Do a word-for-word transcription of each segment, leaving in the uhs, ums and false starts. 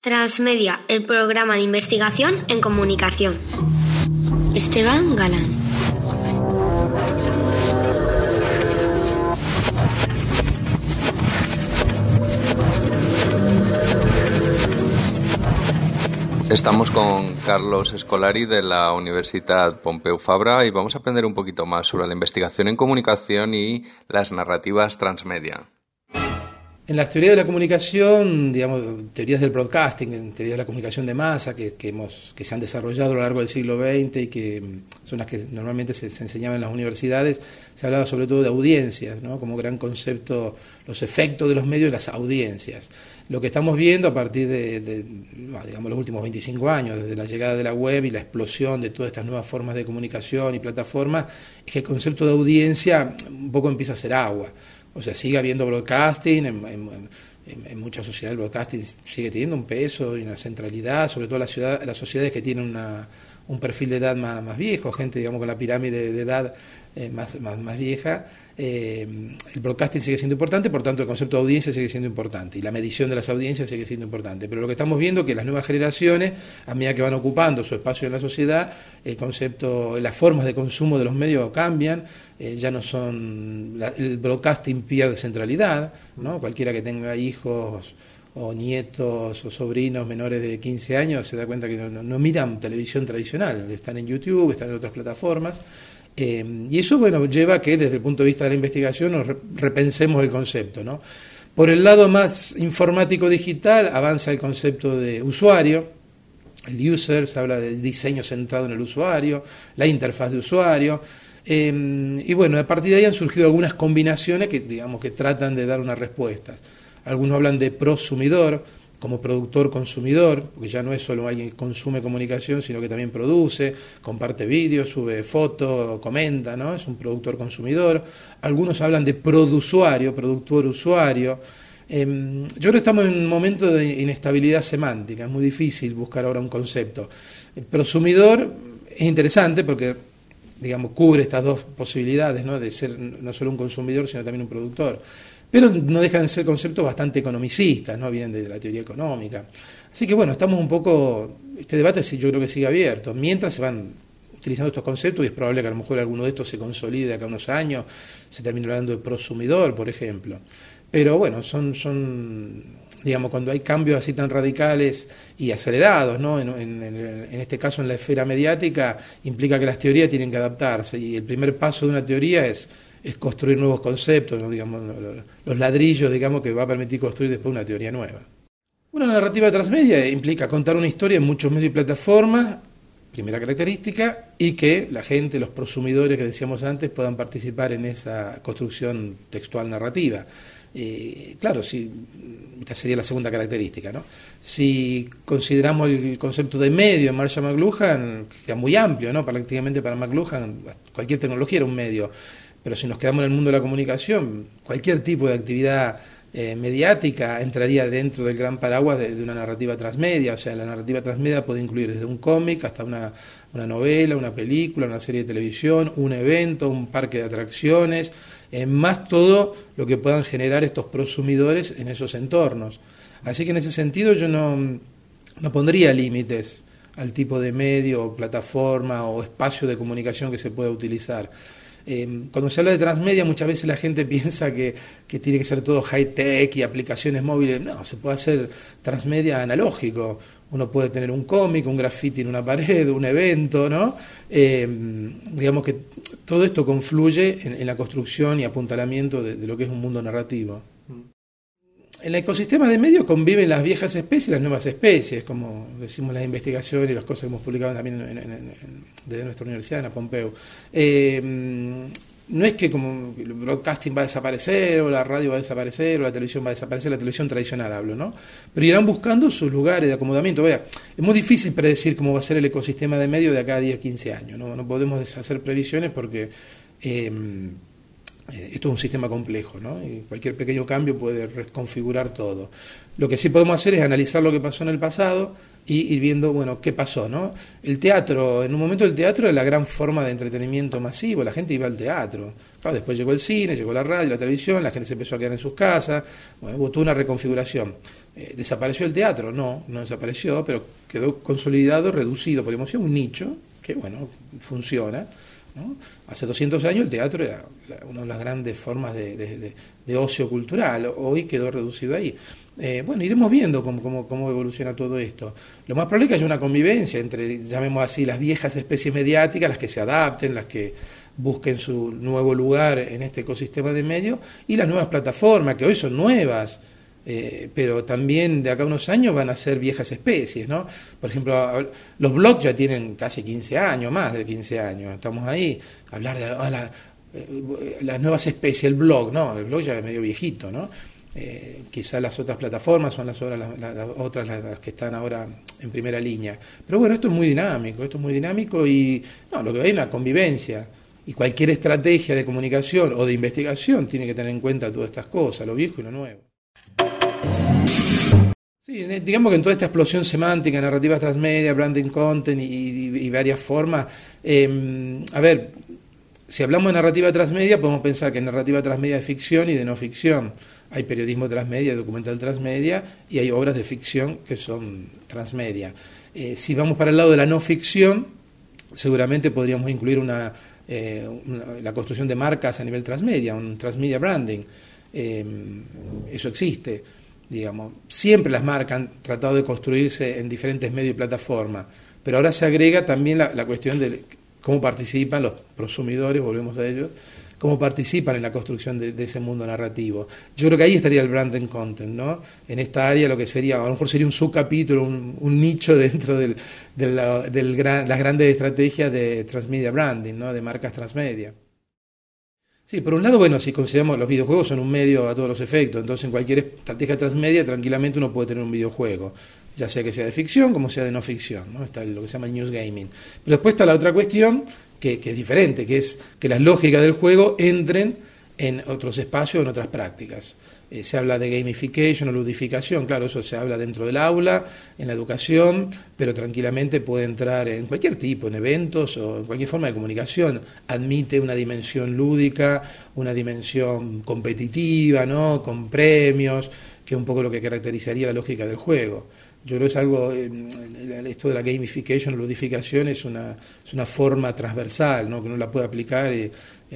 Transmedia, el programa de investigación en comunicación. Esteban Galán. Estamos con Carlos Scolari de la Universitat Pompeu Fabra y vamos a aprender un poquito más sobre la investigación en comunicación y las narrativas transmedia. En las teorías de la comunicación, digamos, teorías del broadcasting, en teorías de la comunicación de masa que, que, hemos, que se han desarrollado a lo largo del siglo veinte y que son las que normalmente se, se enseñaban en las universidades, se hablaba sobre todo de audiencias, ¿no? Como gran concepto, los efectos de los medios y las audiencias. Lo que estamos viendo a partir de, de digamos, los últimos veinticinco años, desde la llegada de la web y la explosión de todas estas nuevas formas de comunicación y plataformas, es que el concepto de audiencia un poco empieza a ser agua. O sea, sigue habiendo broadcasting, en, en, en, en muchas sociedades el broadcasting sigue teniendo un peso y una centralidad, sobre todo las, ciudad, las sociedades que tienen una, un perfil de edad más, más viejo, gente, digamos, con la pirámide de edad eh, más, más, más vieja. Eh, el broadcasting sigue siendo importante, por tanto el concepto de audiencia sigue siendo importante y la medición de las audiencias sigue siendo importante, pero lo que estamos viendo es que las nuevas generaciones, a medida que van ocupando su espacio en la sociedad, el concepto, las formas de consumo de los medios cambian, eh, ya no son, la, el broadcasting pierde centralidad, ¿no? Cualquiera que tenga hijos o nietos o sobrinos menores de quince años se da cuenta que no, no, no miran televisión tradicional, están en YouTube, están en otras plataformas. Eh, y eso, bueno, lleva a que desde el punto de vista de la investigación nos re- repensemos el concepto, ¿no? Por el lado más informático digital avanza el concepto de usuario, el user, se habla de diseño centrado en el usuario, la interfaz de usuario, eh, y bueno, a partir de ahí han surgido algunas combinaciones que, digamos, que tratan de dar unas respuestas. Algunos hablan de prosumidor, como productor-consumidor, porque ya no es solo alguien que consume comunicación, sino que también produce, comparte vídeos, sube fotos, comenta, ¿no? Es un productor-consumidor. Algunos hablan de produsuario, productor-usuario. Eh, yo creo que estamos en un momento de inestabilidad semántica, es muy difícil buscar ahora un concepto. El prosumidor es interesante porque, digamos, cubre estas dos posibilidades, ¿no? De ser no solo un consumidor, sino también un productor. Pero no dejan de ser conceptos bastante economicistas, ¿no? Vienen de la teoría económica. Así que bueno, estamos un poco, este debate yo creo que sigue abierto, mientras se van utilizando estos conceptos, y es probable que a lo mejor alguno de estos se consolide acá unos años, se termine hablando de prosumidor, por ejemplo. Pero bueno, son, son digamos, cuando hay cambios así tan radicales y acelerados, ¿no? En, en, en este caso en la esfera mediática, implica que las teorías tienen que adaptarse, y el primer paso de una teoría es es construir nuevos conceptos, ¿no? Digamos, los ladrillos, digamos, que va a permitir construir después una teoría nueva. Una narrativa transmedia implica contar una historia en muchos medios y plataformas, primera característica, y que la gente, los prosumidores que decíamos antes, puedan participar en esa construcción textual narrativa. Eh, claro, si, esta sería la segunda característica, ¿no? Si consideramos el concepto de medio en Marshall McLuhan, que es muy amplio, ¿no? Prácticamente para McLuhan cualquier tecnología era un medio. Pero si nos quedamos en el mundo de la comunicación, cualquier tipo de actividad eh, mediática entraría dentro del gran paraguas de, de una narrativa transmedia. O sea, la narrativa transmedia puede incluir desde un cómic hasta una, una novela, una película, una serie de televisión, un evento, un parque de atracciones, eh, más todo lo que puedan generar estos prosumidores en esos entornos. Así que en ese sentido yo no, no pondría límites al tipo de medio, o plataforma o espacio de comunicación que se pueda utilizar. Eh, cuando se habla de transmedia muchas veces la gente piensa que, que tiene que ser todo high-tech y aplicaciones móviles. No, se puede hacer transmedia analógico. Uno puede tener un cómic, un graffiti en una pared, un evento, ¿no? Eh, digamos que todo esto confluye en, en la construcción y apuntalamiento de, de lo que es un mundo narrativo. En el ecosistema de medios conviven las viejas especies y las nuevas especies, como decimos las investigaciones y las cosas que hemos publicado también en, en, en, desde nuestra universidad, en la Pompeu. Eh, no es que como el broadcasting va a desaparecer, o la radio va a desaparecer, o la televisión va a desaparecer, la televisión tradicional hablo, ¿no? Pero irán buscando sus lugares de acomodamiento. Vaya, es muy difícil predecir cómo va a ser el ecosistema de medios de acá a diez, quince años, ¿no? No podemos hacer previsiones porque Eh, esto es un sistema complejo, ¿no? Y cualquier pequeño cambio puede reconfigurar todo. Lo que sí podemos hacer es analizar lo que pasó en el pasado, y ir viendo, bueno, qué pasó, ¿no? El teatro, en un momento el teatro era la gran forma de entretenimiento masivo, la gente iba al teatro. Claro, después llegó el cine, llegó la radio, la televisión, la gente se empezó a quedar en sus casas, bueno, hubo toda una reconfiguración. Eh, ¿Desapareció el teatro? No, no desapareció, pero quedó consolidado, reducido, porque hemos sido un nicho que, bueno, funciona, ¿no? Hace doscientos años el teatro era una de las grandes formas de, de, de, de ocio cultural, hoy quedó reducido ahí. Eh, bueno, iremos viendo cómo, cómo, cómo evoluciona todo esto. Lo más probable es que haya una convivencia entre, llamemos así, las viejas especies mediáticas, las que se adapten, las que busquen su nuevo lugar en este ecosistema de medios, y las nuevas plataformas, que hoy son nuevas, eh, pero también de acá a unos años van a ser viejas especies, ¿no? Por ejemplo, los blogs ya tienen casi quince años, más de quince años, estamos ahí, hablar de oh, la, eh, las nuevas especies, el blog, no, el blog ya es medio viejito, ¿no? Eh, quizás las otras plataformas son las, las, las, las otras las, las que están ahora en primera línea. Pero bueno, esto es muy dinámico, esto es muy dinámico y no, lo que hay es una convivencia. Y cualquier estrategia de comunicación o de investigación tiene que tener en cuenta todas estas cosas, lo viejo y lo nuevo. Sí, digamos que en toda esta explosión semántica, narrativas transmedia, branding content y, y, y varias formas, eh, a ver, si hablamos de narrativa transmedia, podemos pensar que narrativa transmedia es ficción y de no ficción. Hay periodismo transmedia, documental transmedia, y hay obras de ficción que son transmedia. Eh, si vamos para el lado de la no ficción, seguramente podríamos incluir una, eh, una, la construcción de marcas a nivel transmedia, un transmedia branding. Eh, eso existe, digamos. Siempre las marcas han tratado de construirse en diferentes medios y plataformas, pero ahora se agrega también la, la cuestión de cómo participan los prosumidores, volvemos a ellos, cómo participan en la construcción de, de ese mundo narrativo. Yo creo que ahí estaría el branding content, ¿no? En esta área lo que sería, a lo mejor sería un subcapítulo, un, un nicho dentro del, de la, del gran, las grandes estrategias de transmedia branding, ¿no? De marcas transmedia. Sí, por un lado, bueno, si consideramos los videojuegos son un medio a todos los efectos, entonces en cualquier estrategia transmedia tranquilamente uno puede tener un videojuego, ya sea que sea de ficción como sea de no ficción, ¿no? Está lo que se llama el news gaming. Pero después está la otra cuestión que, que es diferente, que es que las lógicas del juego entren en otros espacios, en otras prácticas. Eh, se habla de gamification o ludificación, claro, eso se habla dentro del aula, en la educación, pero tranquilamente puede entrar en cualquier tipo, en eventos o en cualquier forma de comunicación. Admite una dimensión lúdica, una dimensión competitiva, ¿no? Con premios, que es un poco lo que caracterizaría la lógica del juego. Yo creo que es algo, esto de la gamification, ludificación, es una, es una forma transversal, ¿no? Que uno la puede aplicar eh,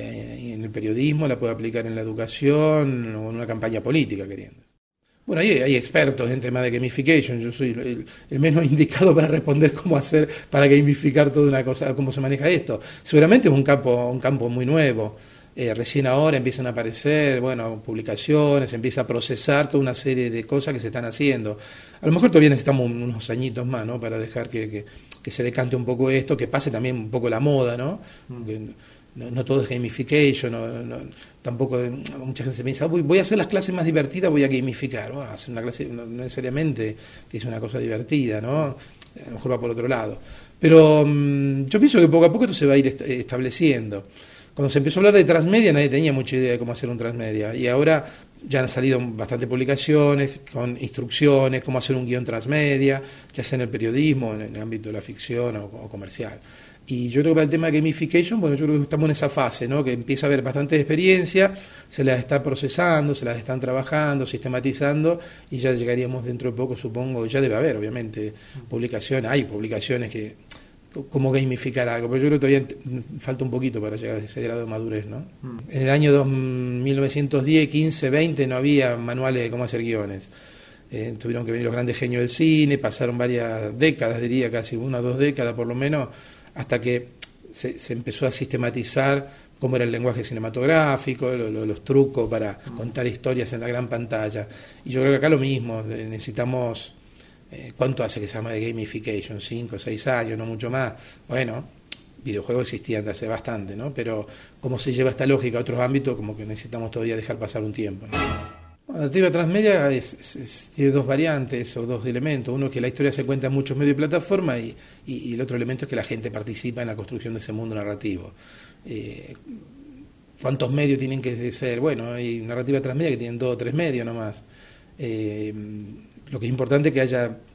en el periodismo, la puede aplicar en la educación o en una campaña política, queriendo. Bueno, hay, hay expertos en temas de gamification, yo soy el, el menos indicado para responder cómo hacer para gamificar toda una cosa, cómo se maneja esto. Seguramente es un campo, un campo muy nuevo. Eh, recién ahora empiezan a aparecer, bueno, publicaciones, empieza a procesar toda una serie de cosas que se están haciendo. A lo mejor todavía necesitamos unos añitos más, ¿no? Para dejar que, que, que se decante un poco esto, que pase también un poco la moda, ¿no? Que no, no todo es gamification, no, no, tampoco mucha gente se piensa, voy, voy a hacer las clases más divertidas, voy a gamificar. Bueno, hacer una clase no, no necesariamente es una cosa divertida, ¿no? A lo mejor va por otro lado. Pero um, yo pienso que poco a poco esto se va a ir est- estableciendo. Cuando se empezó a hablar de transmedia nadie tenía mucha idea de cómo hacer un transmedia y ahora ya han salido bastantes publicaciones con instrucciones, cómo hacer un guión transmedia, ya sea en el periodismo, en el ámbito de la ficción o, o comercial. Y yo creo que para el tema de gamification, bueno, yo creo que estamos en esa fase, ¿no? Que empieza a haber bastante experiencia, se las está procesando, se las están trabajando, sistematizando y ya llegaríamos dentro de poco, supongo, ya debe haber, obviamente, publicaciones, hay publicaciones que cómo gamificar algo, pero yo creo que todavía falta un poquito para llegar a ese grado de madurez, ¿no? Mm. En el año mil novecientos diez, quince, veinte no había manuales de cómo hacer guiones. Eh, tuvieron que venir los grandes genios del cine, pasaron varias décadas, diría casi una o dos décadas por lo menos, hasta que se, se empezó a sistematizar cómo era el lenguaje cinematográfico, lo, lo, los trucos para mm. contar historias en la gran pantalla. Y yo creo que acá lo mismo, necesitamos... Eh, ¿Cuánto hace que se llama de gamification? ¿Cinco o seis años? No mucho más. Bueno, videojuegos existían de hace bastante, ¿no? Pero cómo se lleva esta lógica a otros ámbitos, como que necesitamos todavía dejar pasar un tiempo, ¿no? Bueno, la narrativa transmedia es, es, es, tiene dos variantes o dos elementos. Uno es que la historia se cuenta en muchos medios y plataformas y, y, y el otro elemento es que la gente participa en la construcción de ese mundo narrativo. Eh, ¿Cuántos medios tienen que ser? Bueno, hay narrativa transmedia que tienen dos o tres medios nomás. Eh, Lo que es importante es que haya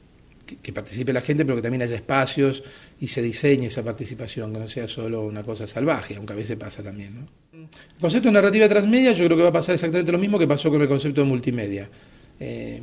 que, que participe la gente, pero que también haya espacios y se diseñe esa participación, que no sea solo una cosa salvaje, aunque a veces pasa también, ¿no? El concepto de narrativa transmedia yo creo que va a pasar exactamente lo mismo que pasó con el concepto de multimedia. Eh,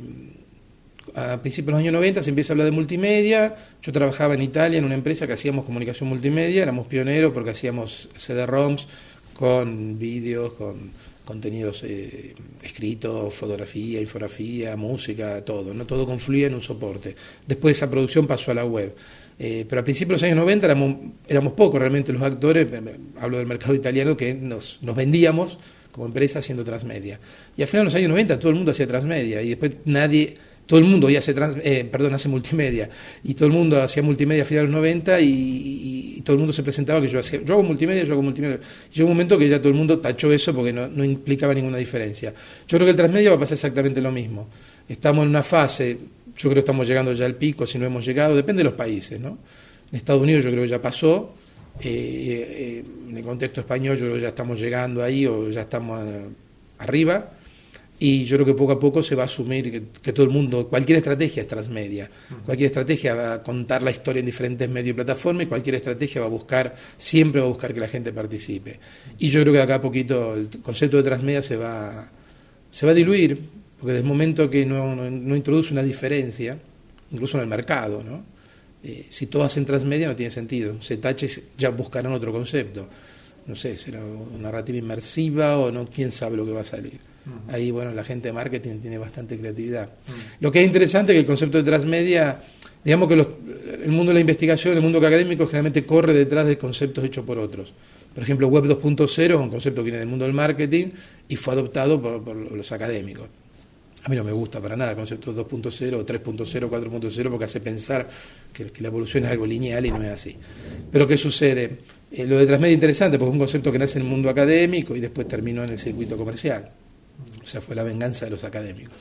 a principios de los años noventa se empieza a hablar de multimedia. Yo trabajaba en Italia en una empresa que hacíamos comunicación multimedia, éramos pioneros porque hacíamos C D ROMs con vídeos, con contenidos eh, escritos, fotografía, infografía, música, todo, ¿no? Todo confluía en un soporte. Después esa producción pasó a la web. Eh, pero a principios de los años noventa éramos, éramos pocos realmente los actores, hablo del mercado italiano, que nos, nos vendíamos como empresa haciendo transmedia. Y al final de los años noventa todo el mundo hacía transmedia y después nadie, todo el mundo ya hace, trans, eh, perdón, hace multimedia y todo el mundo hacía multimedia a finales de los noventa y, y, y todo el mundo se presentaba que yo hacía, yo hago multimedia, yo hago multimedia. Y llegó un momento que ya todo el mundo tachó eso porque no, no implicaba ninguna diferencia. Yo creo que el transmedia va a pasar exactamente lo mismo. Estamos en una fase, yo creo que estamos llegando ya al pico, si no hemos llegado, depende de los países, ¿no? En Estados Unidos yo creo que ya pasó, eh, eh, en el contexto español yo creo que ya estamos llegando ahí o ya estamos eh, arriba, y yo creo que poco a poco se va a asumir que, que todo el mundo, cualquier estrategia es transmedia, cualquier estrategia va a contar la historia en diferentes medios y plataformas, y cualquier estrategia va a buscar, siempre va a buscar que la gente participe. Y yo creo que de acá a poquito el concepto de transmedia se va, se va a diluir, porque desde el momento que no, no, no introduce una diferencia, incluso en el mercado, ¿no? Eh, si todos hacen transmedia no tiene sentido, se tache, ya buscarán otro concepto, no sé, será una narrativa inmersiva o no, quién sabe lo que va a salir. Uh-huh. Ahí, bueno, la gente de marketing tiene bastante creatividad. Uh-huh. Lo que es interesante es que el concepto de transmedia, digamos que los, el mundo de la investigación, el mundo académico generalmente corre detrás de conceptos hechos por otros. Por ejemplo, Web dos punto cero es un concepto que viene del mundo del marketing y fue adoptado por, por los académicos. A mí no me gusta para nada el concepto dos punto cero, tres punto cero, cuatro punto cero, porque hace pensar que, que la evolución es algo lineal y no es así. Pero ¿qué sucede? Eh, lo de transmedia es interesante porque es un concepto que nace en el mundo académico y después terminó en el circuito comercial. O sea, fue la venganza de los académicos.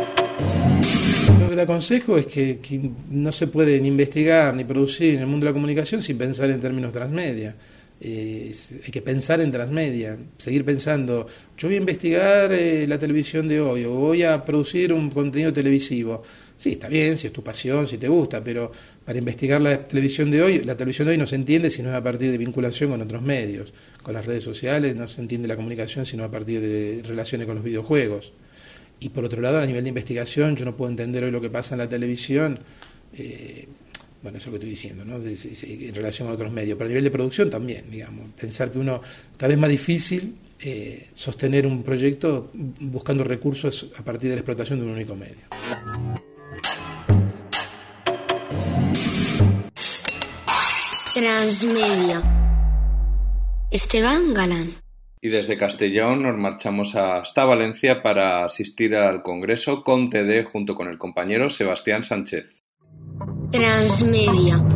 Lo que le aconsejo es que, que no se puede ni investigar ni producir en el mundo de la comunicación sin pensar en términos transmedia. Eh, hay que pensar en transmedia, seguir pensando, yo voy a investigar eh, la televisión de hoy o voy a producir un contenido televisivo. Sí, está bien, si es tu pasión, si te gusta, pero para investigar la televisión de hoy, la televisión de hoy no se entiende si no es a partir de vinculación con otros medios, con las redes sociales, no se entiende la comunicación sino a partir de relaciones con los videojuegos. Y por otro lado, a nivel de investigación, yo no puedo entender hoy lo que pasa en la televisión, eh, bueno, eso es lo que estoy diciendo, ¿no? De, de, de, en relación a otros medios, pero a nivel de producción también, digamos, pensar que uno, cada vez más difícil eh, sostener un proyecto buscando recursos a partir de la explotación de un único medio. Transmedia. Esteban Galán. Y desde Castellón nos marchamos hasta Valencia para asistir al Congreso con T D junto con el compañero Sebastián Sánchez. Transmedia.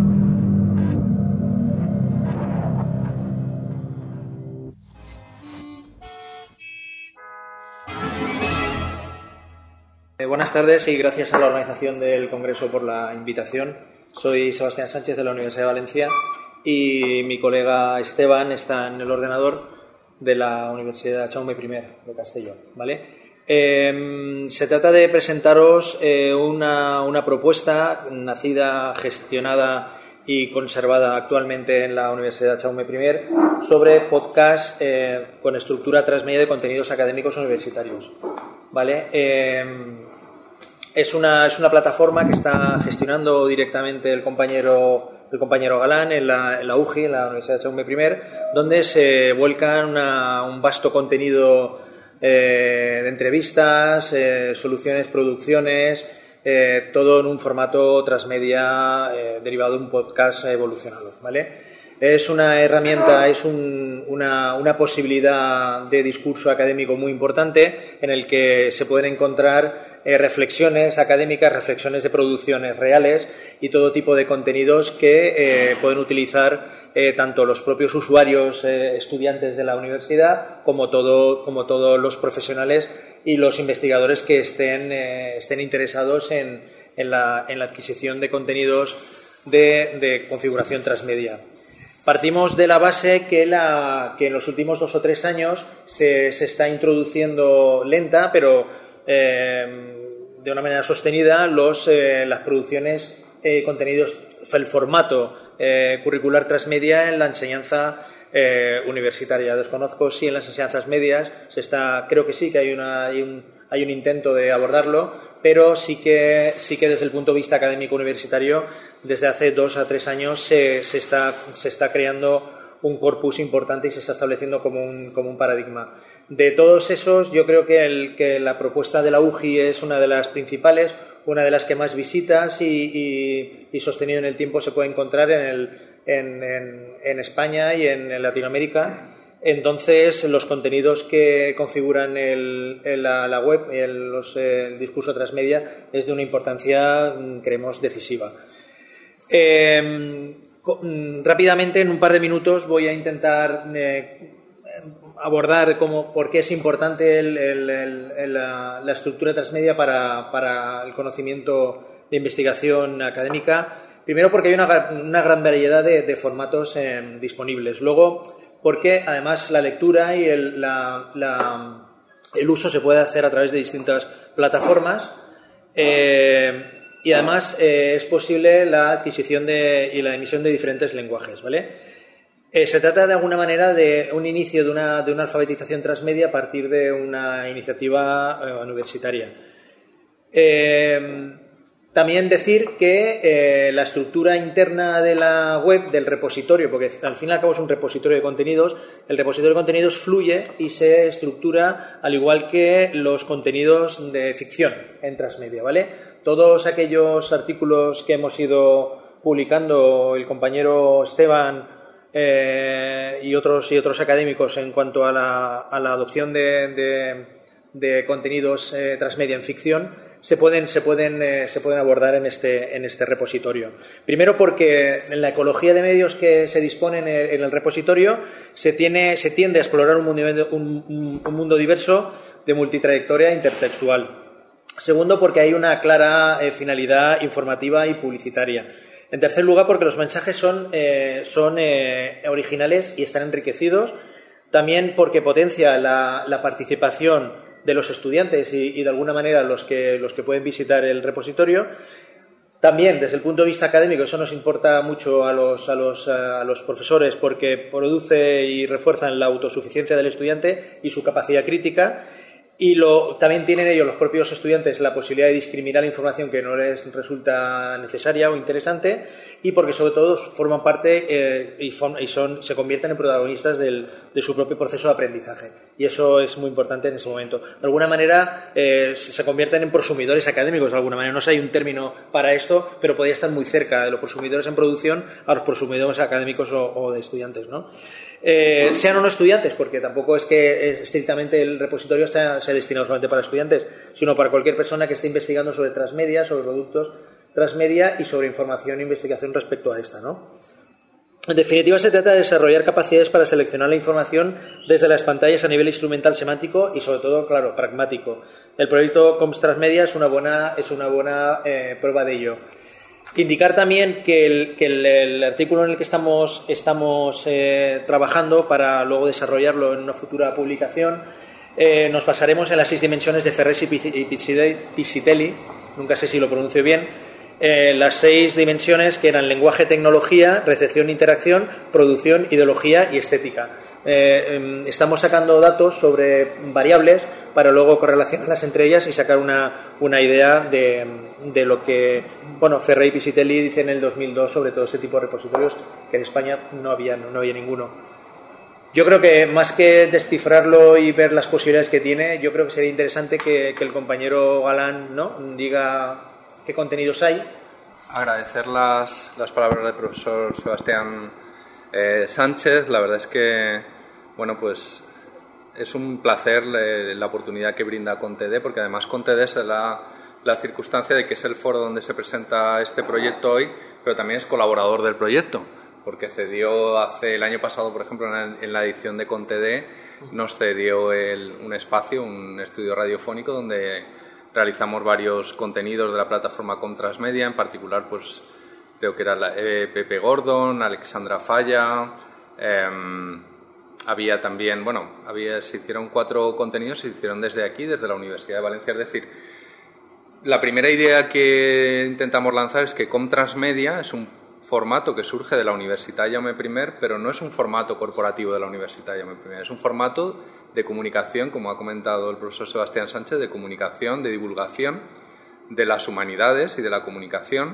Eh, buenas tardes y gracias a la organización del Congreso por la invitación. Soy Sebastián Sánchez de la Universidad de Valencia y mi colega Esteban está en el ordenador de la Universidad Jaume primero de Castellón, ¿vale? Eh, se trata de presentaros eh, una, una propuesta nacida, gestionada y conservada actualmente en la Universidad Jaume primero sobre podcast eh, con estructura transmedia de contenidos académicos universitarios, ¿vale? Eh, es una, es una plataforma que está gestionando directamente el compañero el compañero Galán en la, en la U J I, en la Universidad Jaume primero, donde se vuelca una, un vasto contenido eh, de entrevistas, eh, soluciones, producciones, eh, todo en un formato transmedia eh, derivado de un podcast evolucionado, ¿vale? Es una herramienta, es un, una, una posibilidad de discurso académico muy importante en el que se pueden encontrar eh, reflexiones académicas, reflexiones de producciones reales y todo tipo de contenidos que eh, pueden utilizar eh, tanto los propios usuarios, eh, estudiantes de la universidad, como, todo, como todos los profesionales y los investigadores que estén, eh, estén interesados en, en, la, en la adquisición de contenidos de, de configuración transmedia. Partimos de la base que, la, que en los últimos dos o tres años se, se está introduciendo lenta, pero eh, de una manera sostenida los, eh, las producciones, eh, contenidos, el formato eh, curricular transmedia en la enseñanza eh, universitaria. Desconozco si en las enseñanzas medias se está, creo que sí, que hay, una, hay, un, hay un intento de abordarlo, pero sí que, sí que desde el punto de vista académico universitario, desde hace dos a tres años se, se, está, se está creando un corpus importante y se está estableciendo como un, como un paradigma. De todos esos, yo creo que, el, que la propuesta de la U G I es una de las principales, una de las que más visitas y, y, y sostenido en el tiempo se puede encontrar en, el, en, en, en España y en, en Latinoamérica. Entonces, los contenidos que configuran el, el, la, la web, el, los, el discurso transmedia, es de una importancia, creemos, decisiva. Eh, rápidamente, en un par de minutos, voy a intentar eh, abordar cómo, por qué es importante el, el, el, el, la, la estructura transmedia para, para el conocimiento de investigación académica. Primero, porque hay una, una gran variedad de, de formatos eh, disponibles. Luego, porque además la lectura y el, la, la, el uso se puede hacer a través de distintas plataformas eh, y además eh, es posible la adquisición de, y la emisión de diferentes lenguajes, ¿vale? Eh, se trata de alguna manera de un inicio de una, de una alfabetización transmedia a partir de una iniciativa eh, universitaria. Eh, También decir que eh, la estructura interna de la web, del repositorio, porque al fin y al cabo es un repositorio de contenidos, el repositorio de contenidos fluye y se estructura al igual que los contenidos de ficción en transmedia, ¿vale? Todos aquellos artículos que hemos ido publicando el compañero Esteban eh, y, otros, y otros académicos en cuanto a la, a la adopción de, de, de contenidos eh, transmedia en ficción, se pueden, se pueden, eh, se pueden abordar en este, en este repositorio. Primero porque en la ecología de medios que se dispone en el, en el repositorio se, tiene, se tiende a explorar un mundo, un, un mundo diverso de multitrayectoria intertextual. Segundo, porque hay una clara eh, finalidad informativa y publicitaria. En tercer lugar, porque los mensajes son, eh, son eh, originales y están enriquecidos. También porque potencia la, la participación de los estudiantes y, y de alguna manera los que, los que pueden visitar el repositorio. También desde el punto de vista académico eso nos importa mucho a los, a los, a los profesores porque produce y refuerza la autosuficiencia del estudiante y su capacidad crítica. Y lo, también tienen ellos, los propios estudiantes, la posibilidad de discriminar información que no les resulta necesaria o interesante y porque sobre todo forman parte eh, y, form, y son, se convierten en protagonistas del, de su propio proceso de aprendizaje. Y eso es muy importante en ese momento. De alguna manera eh, se convierten en prosumidores académicos, de alguna manera. No sé, hay un término para esto, pero podría estar muy cerca de los prosumidores en producción a los prosumidores académicos o, o de estudiantes, ¿no? Eh, sean o no estudiantes, porque tampoco es que estrictamente el repositorio sea, sea destinado solamente para estudiantes, sino para cualquier persona que esté investigando sobre transmedia, sobre productos transmedia y sobre información e investigación respecto a esta, ¿no? En definitiva, se trata de desarrollar capacidades para seleccionar la información desde las pantallas a nivel instrumental semántico y, sobre todo, claro, pragmático. El proyecto Coms Transmedia es una buena, es una buena eh, prueba de ello. Indicar también que el, que el, el artículo en el que estamos, estamos eh, trabajando para luego desarrollarlo en una futura publicación eh, nos basaremos en las seis dimensiones de Ferresi y Piscitelli, nunca sé si lo pronuncio bien, eh, las seis dimensiones que eran lenguaje, tecnología, recepción, interacción, producción, ideología y estética. Eh, estamos sacando datos sobre variables para luego correlacionarlas entre ellas y sacar una, una idea de, de lo que bueno, Ferré y Piscitelli dicen en el dos mil dos sobre todo este tipo de repositorios que en España no había, no había ninguno. Yo creo que más que descifrarlo y ver las posibilidades que tiene, yo creo que sería interesante que, que el compañero Galán, ¿no?, diga qué contenidos hay. Agradecer las, las palabras del profesor Sebastián eh, Sánchez. La verdad es que, bueno, pues es un placer eh, la oportunidad que brinda ConTD, porque además ConTD es la, la circunstancia de que es el foro donde se presenta este proyecto hoy, pero también es colaborador del proyecto, porque cedió hace el año pasado, por ejemplo, en la, en la edición de ConTD, nos cedió el, un espacio, un estudio radiofónico donde realizamos varios contenidos de la plataforma Coms Transmedia, en particular, pues creo que era la, eh, Pepe Gordon, Alexandra Falla, eh, había también, bueno, había, se hicieron cuatro contenidos, se hicieron desde aquí, desde la Universidad de Valencia, es decir, la primera idea que intentamos lanzar es que Comtransmedia es un formato que surge de la Universitat Jaume I, pero no es un formato corporativo de la Universitat Jaume I, es un formato de comunicación, como ha comentado el profesor Sebastián Sánchez, de comunicación, de divulgación de las humanidades y de la comunicación,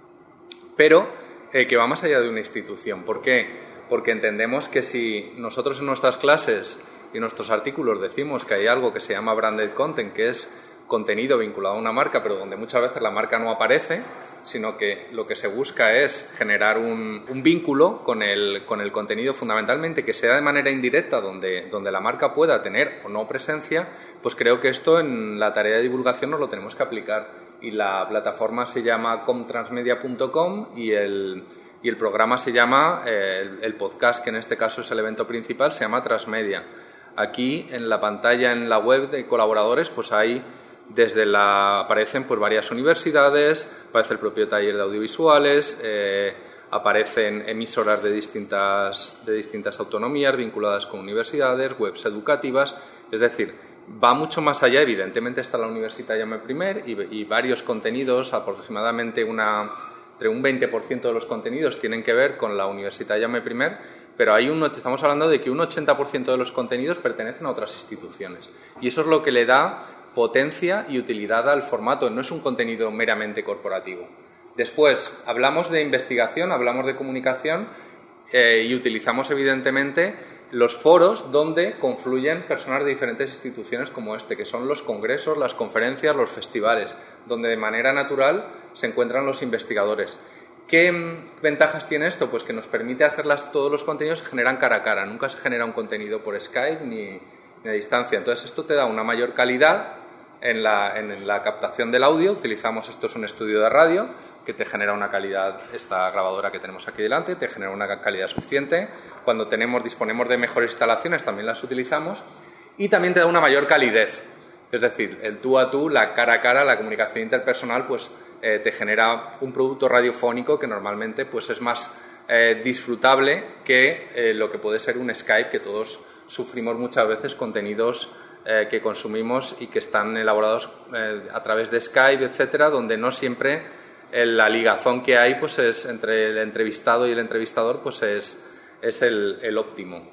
pero eh, que va más allá de una institución. ¿Por qué? Porque entendemos que si nosotros en nuestras clases y en nuestros artículos decimos que hay algo que se llama branded content, que es contenido vinculado a una marca, pero donde muchas veces la marca no aparece, sino que lo que se busca es generar un, un vínculo con el, con el contenido, fundamentalmente que sea de manera indirecta, donde, donde la marca pueda tener o no presencia, pues creo que esto en la tarea de divulgación nos lo tenemos que aplicar. Y la plataforma se llama comtransmedia punto com y el, y el programa se llama, eh, el, el podcast, que en este caso es el evento principal, se llama Transmedia. Aquí en la pantalla, en la web de colaboradores, pues hay desde la aparecen pues varias universidades, aparece el propio taller de audiovisuales, eh, aparecen emisoras de distintas, de distintas autonomías vinculadas con universidades, webs educativas, es decir, va mucho más allá. Evidentemente está la Universitat Jaume I y, y varios contenidos, aproximadamente una, entre un veinte por ciento de los contenidos tienen que ver con la Universitat Jaume I, pero hay un, estamos hablando de que un ochenta por ciento de los contenidos pertenecen a otras instituciones y eso es lo que le da potencia y utilidad al formato, no es un contenido meramente corporativo. Después, hablamos de investigación, hablamos de comunicación eh, y utilizamos evidentemente los foros donde confluyen personas de diferentes instituciones como este, que son los congresos, las conferencias, los festivales, donde de manera natural se encuentran los investigadores. ¿Qué ventajas tiene esto? Pues que nos permite hacerlas, todos los contenidos se generan cara a cara, nunca se genera un contenido por Skype ni, ni a distancia. Entonces esto te da una mayor calidad en la, en la captación del audio. Utilizamos, esto es un estudio de radio que te genera una calidad, esta grabadora que tenemos aquí delante, te genera una calidad suficiente. Cuando tenemos, disponemos de mejores instalaciones también las utilizamos y también te da una mayor calidez. Es decir, el tú a tú, la cara a cara, la comunicación interpersonal, pues eh, te genera un producto radiofónico que normalmente pues es más eh, disfrutable que eh, lo que puede ser un Skype, que todos sufrimos muchas veces contenidos eh, que consumimos y que están elaborados eh, a través de Skype, etcétera, donde no siempre eh, la ligazón que hay pues es entre el entrevistado y el entrevistador pues es, es el, el óptimo.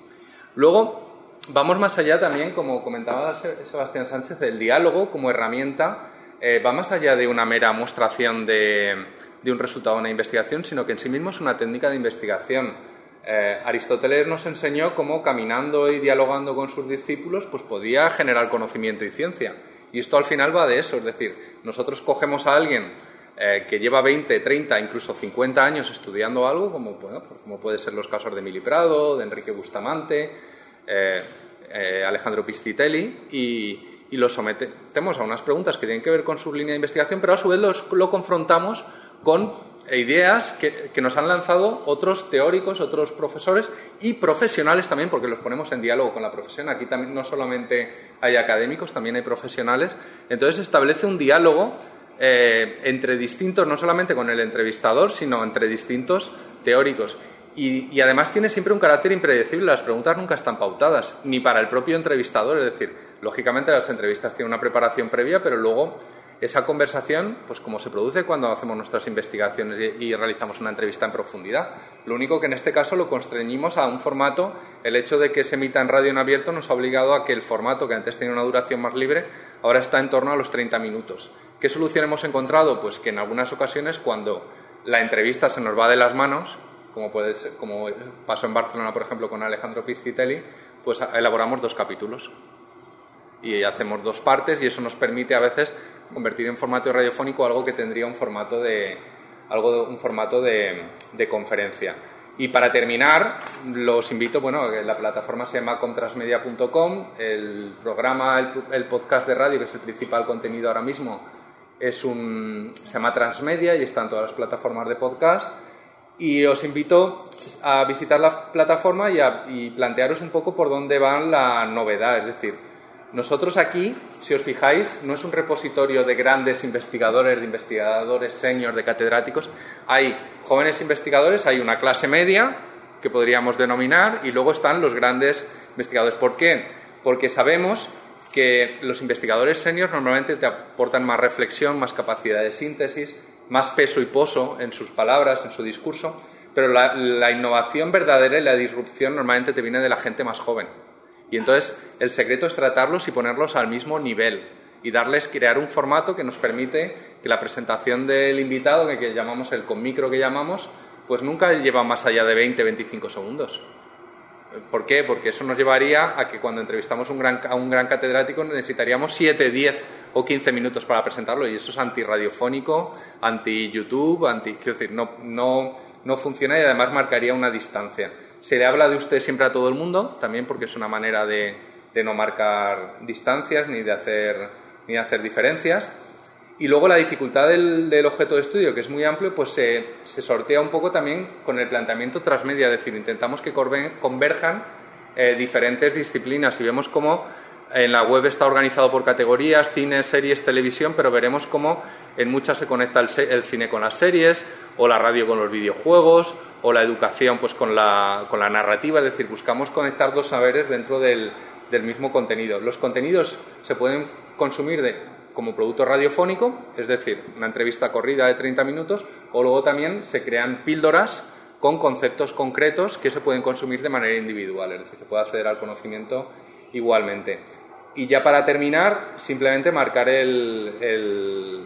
Luego, vamos más allá también, como comentaba Sebastián Sánchez, el diálogo como herramienta eh, va más allá de una mera mostración de, de un resultado de una investigación, sino que en sí mismo es una técnica de investigación. Eh, Aristóteles nos enseñó cómo caminando y dialogando con sus discípulos pues podía generar conocimiento y ciencia. Y esto al final va de eso, es decir, nosotros cogemos a alguien eh, que lleva veinte, treinta, incluso cincuenta años estudiando algo, como, bueno, como puede ser los casos de Mili Prado, de Enrique Bustamante, eh, eh, Alejandro Piscitelli, y, y lo sometemos a unas preguntas que tienen que ver con su línea de investigación, pero a su vez los, lo confrontamos con ideas que, que nos han lanzado otros teóricos, otros profesores y profesionales también, porque los ponemos en diálogo con la profesión. Aquí también no solamente hay académicos, también hay profesionales. Entonces se establece un diálogo eh, entre distintos, no solamente con el entrevistador, sino entre distintos teóricos. Y, y además tiene siempre un carácter impredecible, las preguntas nunca están pautadas, ni para el propio entrevistador, es decir, lógicamente las entrevistas tienen una preparación previa, pero luego esa conversación, pues como se produce cuando hacemos nuestras investigaciones y, y realizamos una entrevista en profundidad. Lo único que en este caso lo constreñimos a un formato, el hecho de que se emita en radio en abierto nos ha obligado a que el formato, que antes tenía una duración más libre, ahora está en torno a los treinta minutos. ¿Qué solución hemos encontrado? Pues que en algunas ocasiones cuando la entrevista se nos va de las manos, como puede ser, como pasó en Barcelona, por ejemplo, con Alejandro Piscitelli, pues elaboramos dos capítulos y hacemos dos partes y eso nos permite a veces convertir en formato radiofónico algo que tendría un formato de algo un formato de, de conferencia. Y para terminar, los invito, bueno, la plataforma se llama comtransmedia punto com, el programa, el, el podcast de radio, que es el principal contenido ahora mismo, es un, se llama Transmedia y está en todas las plataformas de podcast. Y os invito a visitar la plataforma y, a, y plantearos un poco por dónde va la novedad. Es decir, nosotros aquí, si os fijáis, no es un repositorio de grandes investigadores, de investigadores senior, de catedráticos. Hay jóvenes investigadores, hay una clase media, que podríamos denominar, y luego están los grandes investigadores. ¿Por qué? Porque sabemos que los investigadores seniors normalmente te aportan más reflexión, más capacidad de síntesis, más peso y poso en sus palabras, en su discurso, pero la, la innovación verdadera y la disrupción normalmente te viene de la gente más joven. Y entonces el secreto es tratarlos y ponerlos al mismo nivel y darles, crear un formato que nos permite que la presentación del invitado, que, que llamamos el con micro que llamamos, pues nunca lleva más allá de veinte a veinticinco segundos. ¿Por qué? Porque eso nos llevaría a que cuando entrevistamos un gran, a un gran catedrático necesitaríamos siete, diez o quince minutos para presentarlo, y eso es antirradiofónico, anti-YouTube, anti, quiero decir, no, no, no funciona, y además marcaría una distancia. Se le habla de usted siempre a todo el mundo, también porque es una manera de, de no marcar distancias ni de hacer, ni de hacer diferencias. Y luego la dificultad del, del objeto de estudio, que es muy amplio, pues se, se sortea un poco también con el planteamiento transmedia, es decir, intentamos que converjan eh, diferentes disciplinas, y vemos cómo en la web está organizado por categorías, cine, series, televisión, pero veremos cómo en muchas se conecta el, el cine con las series, o la radio con los videojuegos, o la educación pues con la, con la narrativa, es decir, buscamos conectar dos saberes dentro del, del mismo contenido. Los contenidos se pueden consumir de como producto radiofónico, es decir, una entrevista corrida de treinta minutos, o luego también se crean píldoras con conceptos concretos que se pueden consumir de manera individual, es decir, se puede acceder al conocimiento igualmente. Y ya para terminar, simplemente marcar el, el,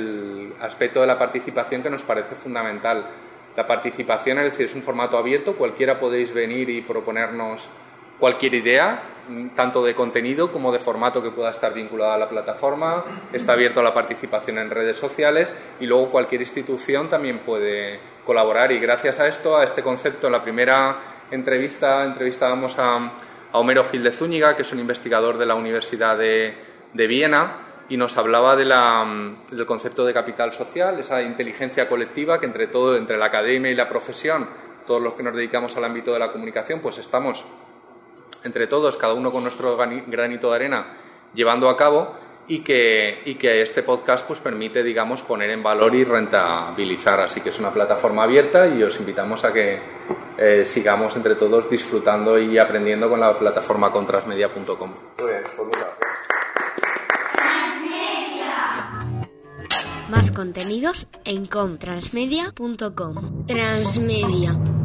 el aspecto de la participación que nos parece fundamental. La participación, es decir, es un formato abierto, cualquiera podéis venir y proponernos cualquier idea, tanto de contenido como de formato que pueda estar vinculado a la plataforma. Está abierto a la participación en redes sociales, y luego cualquier institución también puede colaborar, y gracias a esto, a este concepto, en la primera entrevista entrevistábamos a, a Homero Gil de Zúñiga, que es un investigador de la Universidad de, de Viena, y nos hablaba de la, del concepto de capital social, esa inteligencia colectiva que entre todo, entre la academia y la profesión, todos los que nos dedicamos al ámbito de la comunicación, pues estamos entre todos, cada uno con nuestro granito de arena, llevando a cabo, y que, y que este podcast pues permite, digamos, poner en valor y rentabilizar. Así que es una plataforma abierta, y os invitamos a que eh, sigamos entre todos disfrutando y aprendiendo con la plataforma contrasmedia punto com. Muy bien, pues muchas gracias. Más contenidos en com transmedia punto com. Transmedia.